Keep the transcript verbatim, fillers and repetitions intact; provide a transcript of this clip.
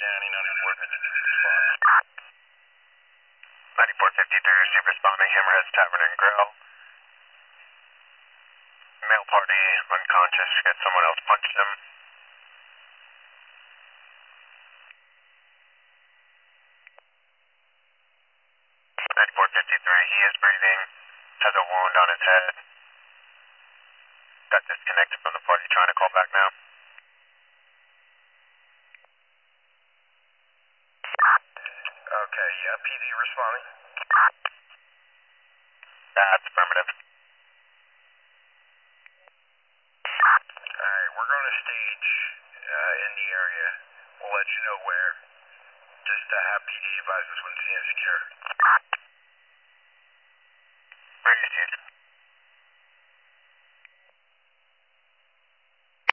County, ninety-four fifty-three responding. ninety-four fifty-three, receive responding, Hammerheads Tavern and Grill. Male party, unconscious, get someone else punched him. ninety-four fifty-three, he is breathing, has a wound on his head. Got disconnected from the party, trying to call back now. Okay, yeah, P D responding. That's affirmative. Alright, we're going to stage uh, in the area. We'll let you know where. Just uh, have P D advise us when C N secure. Where is he?